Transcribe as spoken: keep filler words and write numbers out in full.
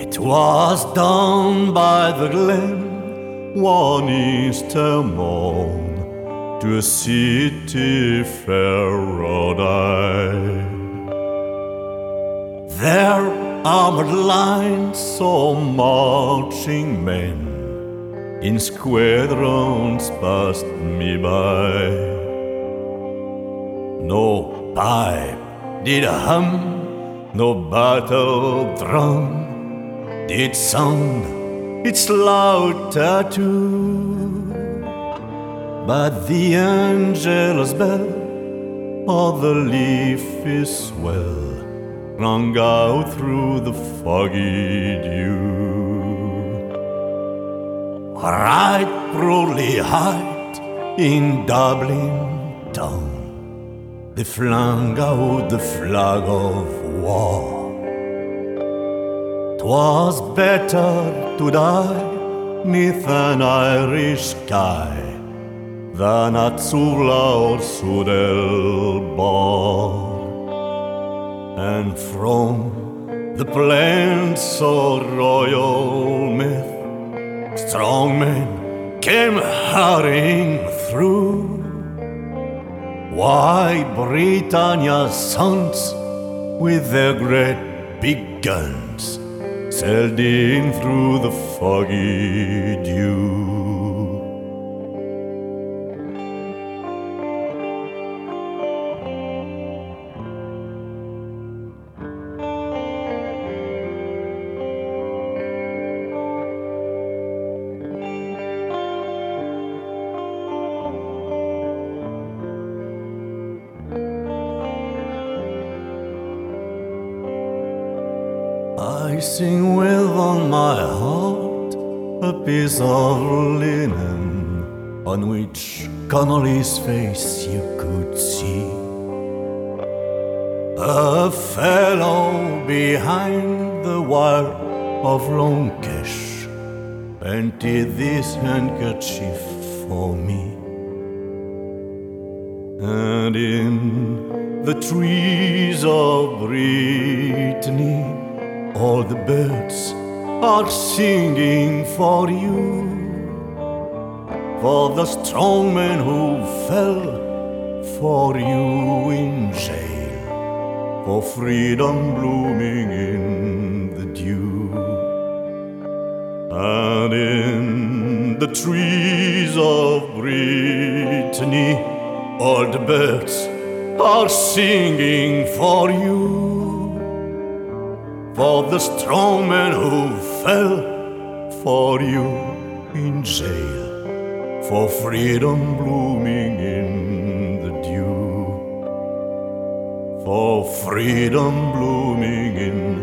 It was down by the glen one Easter morn, to a city fair rode I. There armored lines saw marching men, in squadrons passed me by. No pipe did hum, no battle drum did sound its loud tattoo, but the angel's bell or the leafy swell rang out through the foggy dew. Right proudly hight in Dublin town, they flung out the flag of war. 'Twas better to die 'neath an Irish sky than at Sula or Sudelbor. And from the plains so royal myth, strong men came hurrying through. Why, Britannia's sons with their great big guns sailed in through the foggy dew. I sing with on my heart a piece of linen on which Connolly's face you could see. A fellow behind the wire of Longkesh painted this handkerchief for me. And in the trees of Brittany all the birds are singing for you, for the strong men who fell for you in jail, for freedom blooming in the dew. And in the trees of Brittany all the birds are singing for you, for the strong men who fell for you in jail, for freedom blooming in the dew, for freedom blooming in